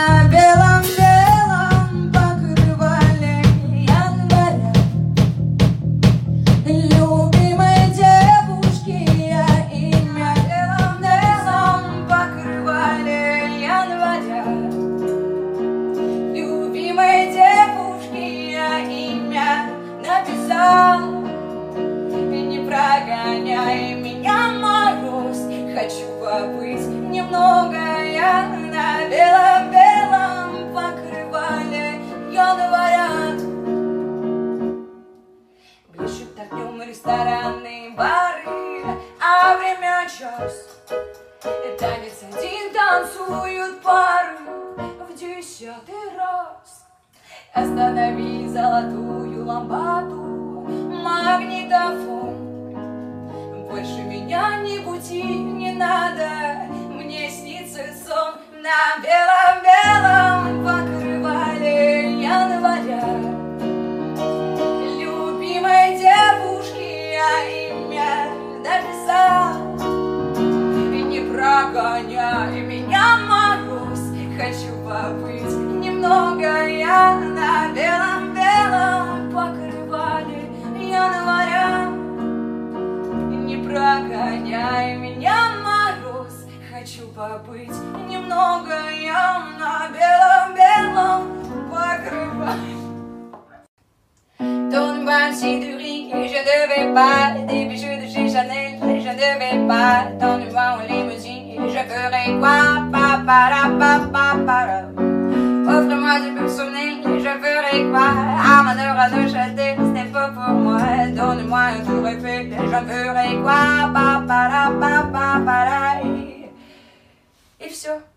на белом-белом покрывале января. Любимой девушки я имя белом-белом покрывале января. Любимой девушки я имя написал. И не прогоняй меня, мороз, хочу побыть немного я на белом-белом покрывале января. Блещут огнем рестораны, бары, а время час. И танец один танцуют пары в 10-й раз. Останови золотую лампаду, магнитофон. Больше меня не буди, не надо, мне снится сон на белом-белом покрывале января. Любимой девушке я имя написал. И не прогоняй меня, мороз, хочу побыть немного я на белом-белом покрывале января. Не прогоняй меня, мороз, хочу побыть немного я на белом-белом покрывале. Donne-moi un cidri, je ne vais pas. Des bijoux de chez Chanel, je ne vais pas. Donne-moi une limousine, je ferai quoi? Pa-pa-ra-pa-pa-pa-ra. Offre-moi du personnel, je ferai quoi? À mon heure à Neuchâtel, ce n'est pas pour moi. Donne-moi un tour Eiffel, je ferai quoi? Pa-pa-ra-pa-pa-pa-ra. Et все.